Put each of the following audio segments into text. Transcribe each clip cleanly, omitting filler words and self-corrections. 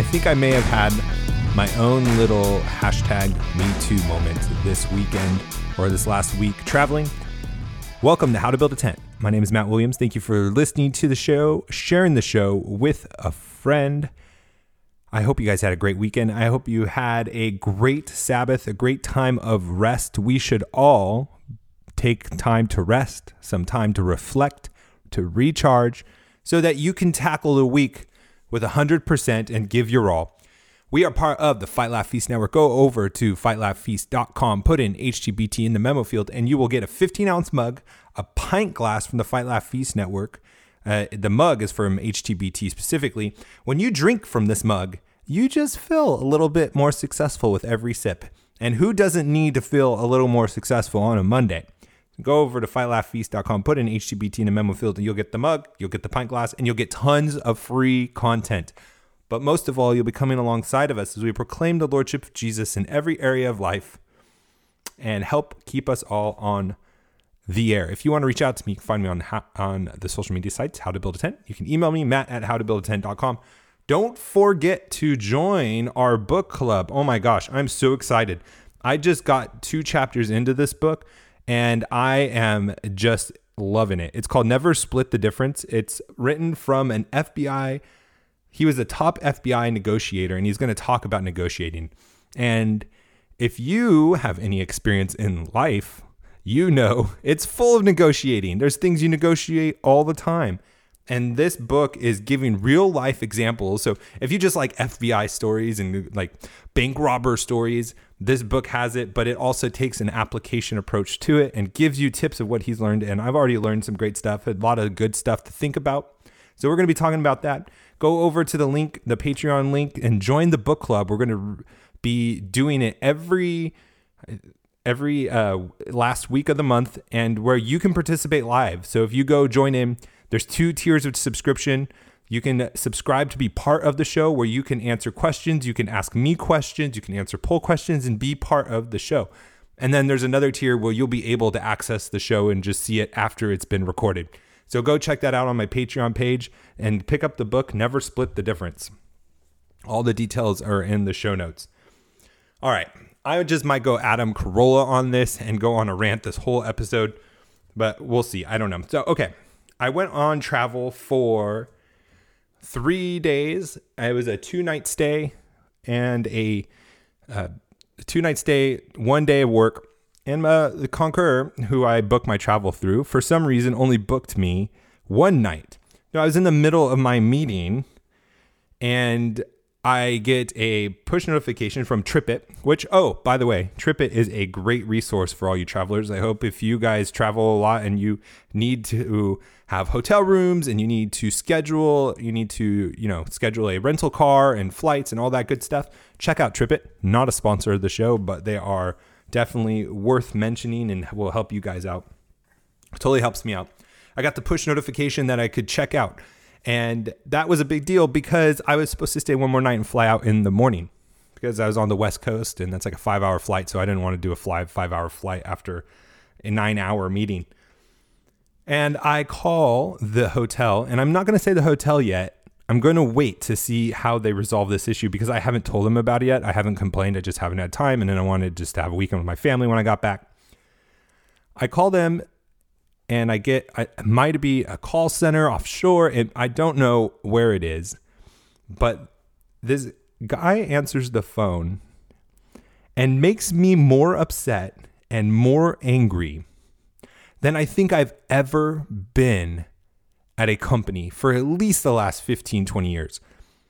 think I may have had my own little hashtag #MeToo moment this weekend or this last week traveling. Welcome to How to Build a Tent. My name is Matt Williams. Thank you for listening to the show, sharing the show with a friend. I hope you guys had a great weekend. I hope you had a great Sabbath, a great time of rest. We should all take time to rest, some time to reflect, to recharge, so that you can tackle the week with 100% and give your all. We are part of the Fight Laugh Feast Network. Go over to fightlaughfeast.com, put in HTBT in the memo field, and you will get a 15-ounce mug, a pint glass from the Fight Laugh Feast Network. The mug is from HTBT specifically. When you drink from this mug, you just feel a little bit more successful with every sip. And who doesn't need to feel a little more successful on a Monday? Go over to fightlaughfeast.com, put in HTBT in the memo field, and you'll get the mug, you'll get the pint glass, and you'll get tons of free content. But most of all, you'll be coming alongside of us as we proclaim the Lordship of Jesus in every area of life and help keep us all on the air. If you want to reach out to me, you can find me on the social media sites, How to Build a Tent. You can email me, matt@howtobuildatent.com. Don't forget to join our book club. Oh my gosh, I'm so excited. I just got 2 chapters into this book, and I am just loving it. It's called Never Split the Difference. It's written from an FBI. He was a top FBI negotiator, and he's going to talk about negotiating. And if you have any experience in life, you know it's full of negotiating. There's things you negotiate all the time. And this book is giving real life examples. So if you just like FBI stories and like bank robber stories, this book has it, but it also takes an application approach to it and gives you tips of what he's learned. And I've already learned some great stuff, a lot of good stuff to think about. So we're going to be talking about that. Go over to the link, the Patreon link, and join the book club. We're going to be doing it every last week of the month, and where you can participate live. So if you go join in, there's 2 tiers of subscription. You can subscribe to be part of the show, where you can answer questions. You can ask me questions. You can answer poll questions and be part of the show. And then there's another tier where you'll be able to access the show and just see it after it's been recorded. So go check that out on my Patreon page and pick up the book, Never Split the Difference. All the details are in the show notes. All right. I just might go Adam Carolla on this and go on a rant this whole episode, but we'll see. I don't know. So, okay. I went on travel for 3 days. It was a 2-night stay and a 2-night stay, 1 day of work. And the Concur, who I booked my travel through, for some reason only booked me 1 night. Now, I was in the middle of my meeting, and I get a push notification from TripIt, which, oh, by the way, TripIt is a great resource for all you travelers. I hope if you guys travel a lot and you need to have hotel rooms and you need to schedule a rental car and flights and all that good stuff, check out TripIt. Not a sponsor of the show, but they are definitely worth mentioning and will help you guys out. It totally helps me out. I got the push notification that I could check out. And that was a big deal because I was supposed to stay 1 more night and fly out in the morning because I was on the West Coast, and that's like a 5-hour flight. So I didn't want to do a 5-hour flight after a 9-hour meeting. And I call the hotel, and I'm not going to say the hotel yet. I'm going to wait to see how they resolve this issue because I haven't told them about it yet. I haven't complained. I just haven't had time. And then I wanted just to have a weekend with my family when I got back. I call them, and it might be a call center offshore. And I don't know where it is, but this guy answers the phone and makes me more upset and more angry than I think I've ever been at a company for at least the last 15, 20 years.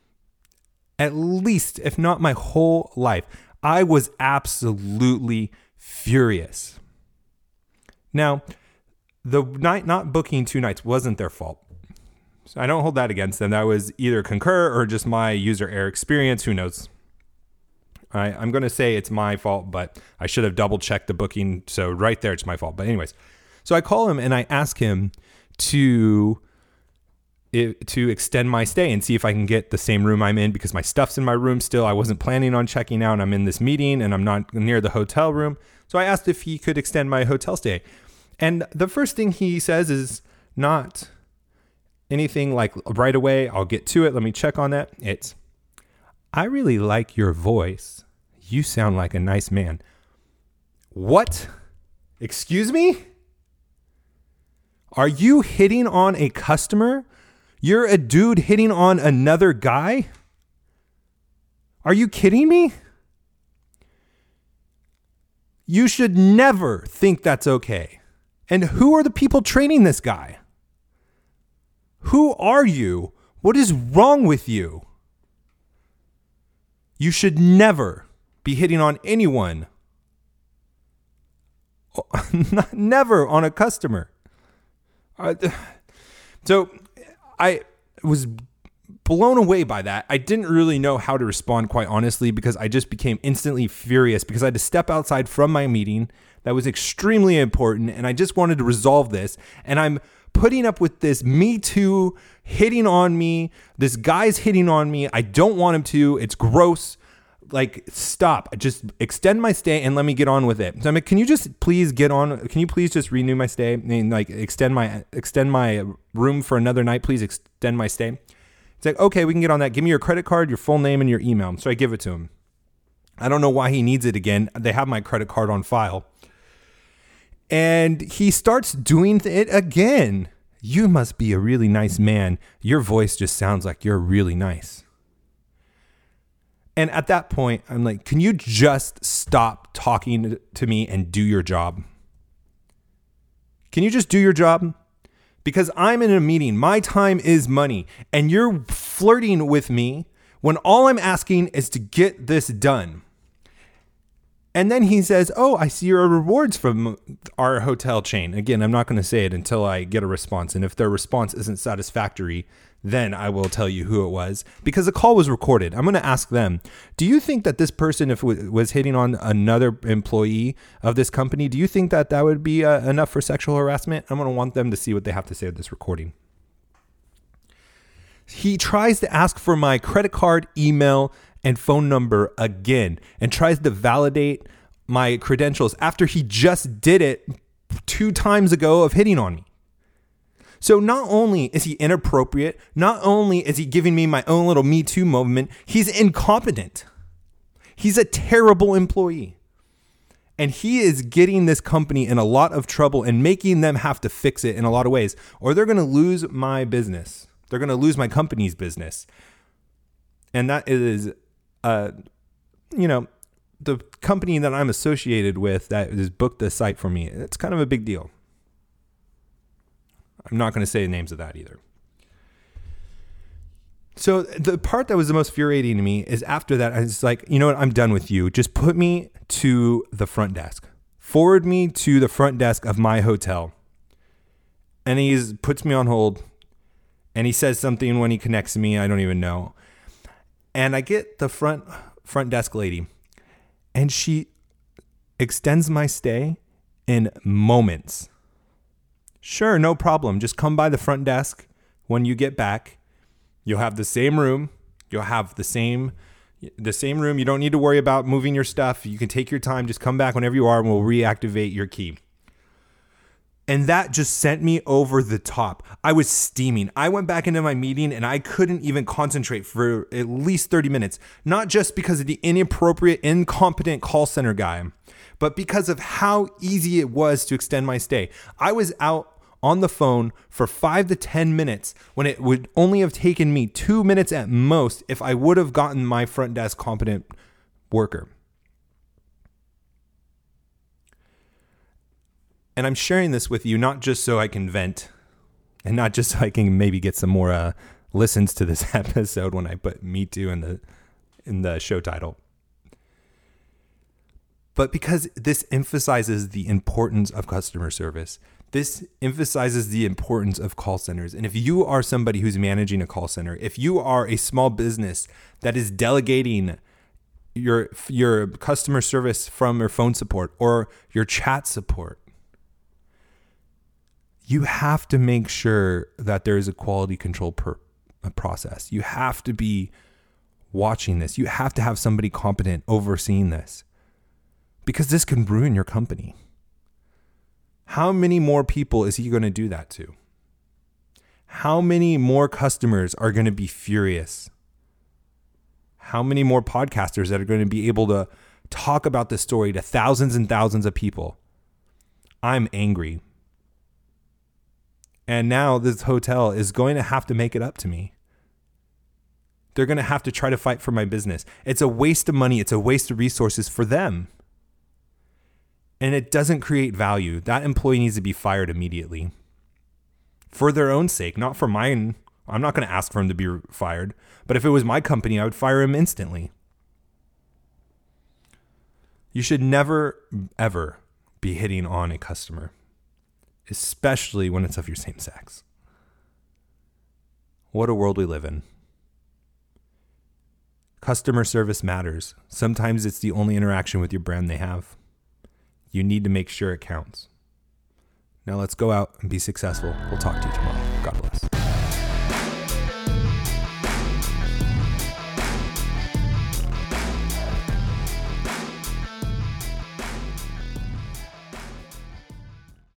At least, if not my whole life. I was absolutely furious. Now, the night not booking 2 nights wasn't their fault. So I don't hold that against them. That was either Concur or just my user error experience. Who knows? I'm going to say it's my fault, but I should have double checked the booking. So right there, it's my fault. But anyways, so I call him and I ask him to extend my stay and see if I can get the same room I'm in because my stuff's in my room still. I wasn't planning on checking out. I'm in this meeting and I'm not near the hotel room. So I asked if he could extend my hotel stay. And the first thing he says is not anything like right away. I'll get to it. Let me check on that. It's I really like your voice. You sound like a nice man. What? Excuse me? Are you hitting on a customer? You're a dude hitting on another guy? Are you kidding me? You should never think that's okay. And who are the people training this guy? Who are you? What is wrong with you? You should never be hitting on anyone. Never on a customer. So I was blown away by that. I didn't really know how to respond, quite honestly, because I just became instantly furious because I had to step outside from my meeting that was extremely important, and I just wanted to resolve this. And I'm putting up with this Me Too hitting on me. This guy's hitting on me. I don't want him to. It's gross. Like, stop. Just extend my stay and let me get on with it. So, I mean, can you just please get on? Can you please just renew my stay? I mean, like, extend my room for another night. Please extend my stay. It's like, okay, we can get on that. Give me your credit card, your full name, and your email. So I give it to him. I don't know why he needs it again. They have my credit card on file. And he starts doing it again. You must be a really nice man. Your voice just sounds like you're really nice. And at that point, I'm like, can you just stop talking to me and do your job? Can you just do your job? Because I'm in a meeting. My time is money. And you're flirting with me when all I'm asking is to get this done. And then he says, oh, I see your rewards from our hotel chain. Again, I'm not going to say it until I get a response. And if their response isn't satisfactory, then I will tell you who it was, because the call was recorded. I'm going to ask them, do you think that this person, if it was hitting on another employee of this company, do you think that that would be enough for sexual harassment? I'm going to want them to see what they have to say at this recording. He tries to ask for my credit card, email, and phone number again, and tries to validate my credentials after he just did it 2 times ago of hitting on me. So not only is he inappropriate, not only is he giving me my own little Me Too moment, he's incompetent. He's a terrible employee. And he is getting this company in a lot of trouble and making them have to fix it in a lot of ways, or they're going to lose my business. They're going to lose my company's business. And that is, the company that I'm associated with that has booked the site for me. It's kind of a big deal. I'm not going to say the names of that either. So the part that was the most infuriating to me is after that, I was like, you know what? I'm done with you. Just put me to the front desk. Forward me to the front desk of my hotel. And he puts me on hold. And he says something when he connects to me. I don't even know. And I get the front desk lady. And she extends my stay in moments. Sure, no problem. Just come by the front desk when you get back. You'll have the same room. You'll have the same room. You don't need to worry about moving your stuff. You can take your time. Just come back whenever you are and we'll reactivate your key. And that just sent me over the top. I was steaming. I went back into my meeting and I couldn't even concentrate for at least 30 minutes. Not just because of the inappropriate, incompetent call center guy, but because of how easy it was to extend my stay. I was out on the phone for 5 to 10 minutes when it would only have taken me 2 minutes at most if I would have gotten my front desk competent worker. And I'm sharing this with you not just so I can vent and not just so I can maybe get some more listens to this episode when I put Me Too in the show title, but because this emphasizes the importance of customer service. This emphasizes the importance of call centers. And if you are somebody who's managing a call center, if you are a small business that is delegating your customer service from your phone support or your chat support, you have to make sure that there is a quality control process. You have to be watching this. You have to have somebody competent overseeing this, because this can ruin your company. How many more people is he going to do that to? How many more customers are going to be furious? How many more podcasters that are going to be able to talk about this story to thousands and thousands of people? I'm angry. And now this hotel is going to have to make it up to me. They're going to have to try to fight for my business. It's a waste of money. It's a waste of resources for them. And it doesn't create value. That employee needs to be fired immediately. For their own sake, not for mine. I'm not going to ask for him to be fired. But if it was my company, I would fire him instantly. You should never, ever be hitting on a customer, especially when it's of your same sex. What a world we live in. Customer service matters. Sometimes it's the only interaction with your brand they have. You need to make sure it counts. Now let's go out and be successful. We'll talk to you tomorrow.